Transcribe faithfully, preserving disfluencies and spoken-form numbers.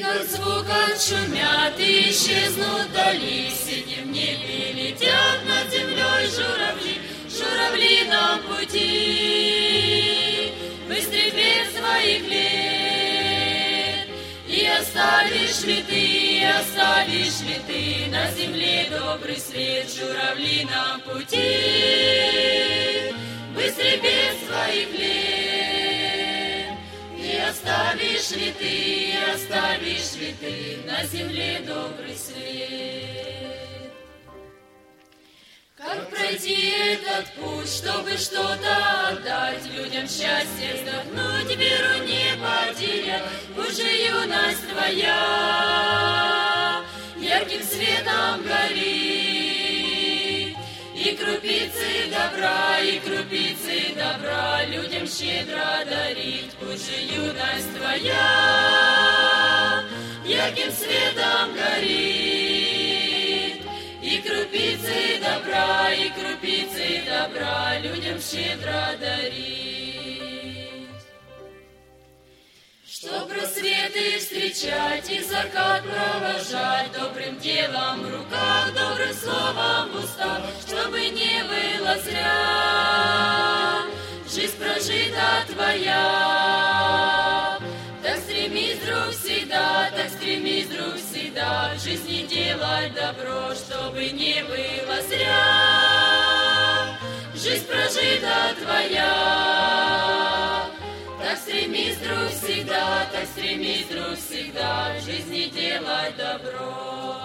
Как звук отшумят и исчезнут вдали, синим в небе летят над землей журавли, журавли на пути. Быстрей бег своих лет, и оставишь ли ты, оставишь ли ты на земле добрый свет, журавли на пути. Быстрей бег своих лет, и оставишь ли ты, оставишь ли ты на земле добрый свет. Как пройти этот путь, чтобы что-то отдать, людям счастье вздохнуть, веру не потерять, уже юность твоя ярким светом горит, и крупицы добра, и крупицы добра людям щедро дарит, уже юность твоя ярким светом горит, и крупицы добра, и крупицы добра людям щедро дарит. Чтоб рассветы встречать и закат провожать, добрым делом в руках, добрым словом в устах, чтобы не было зря жизнь прожита твоя. Так стремись, друг, всегда, так стремись, друг, всегда в жизни делать добро, чтобы не было зря жизнь прожита твоя. Так стремись, друг, всегда, так стремись, друг, всегда в жизни делать добро.